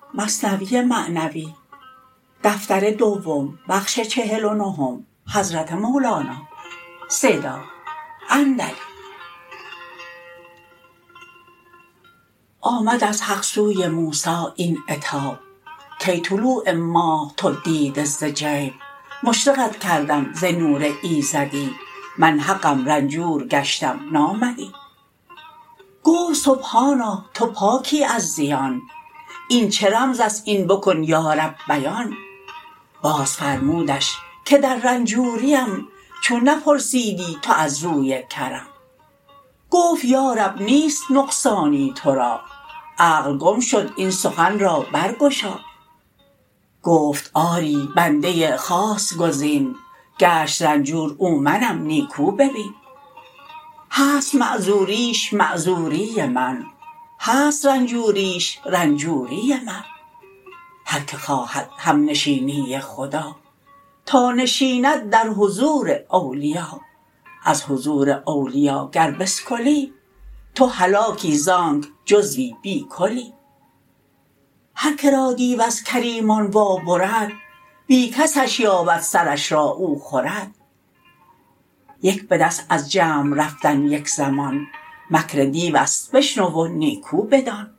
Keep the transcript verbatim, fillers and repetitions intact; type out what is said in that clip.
آمد از حق سوی موسی این عتاب کای طلوع ماه تو دیده ز جیب مشرقت کردم ز نور ایزدی من حقم رنجور گشتم نامدی گفت سبحانا تو پاکی از زیان این چه رمزست این بکن یا رب بیان باز فرمودش که در رنجوریم چون نپرسیدی تو از روی کرم گفت یا رب نیست نقصانی تو را عقل گم شد این سخن را برگشا گفت آری بنده خاص گزین گشت رنجور او منم نیکو ببین هست معذوریش معذوری من هست رنجوریش رنجوری من هر که خواهد همنشینی خدا تا نشیند در حضور اولیا از حضور اولیا گر بسکلی تو هلاکی زانک جزوی بی کلی هر که را دیو از کریمان وا برد بی کسش یابد سرش را او خورد یک بدست از جمع رفتن یک زمان مکر دیوست بشنو و نیکو بدان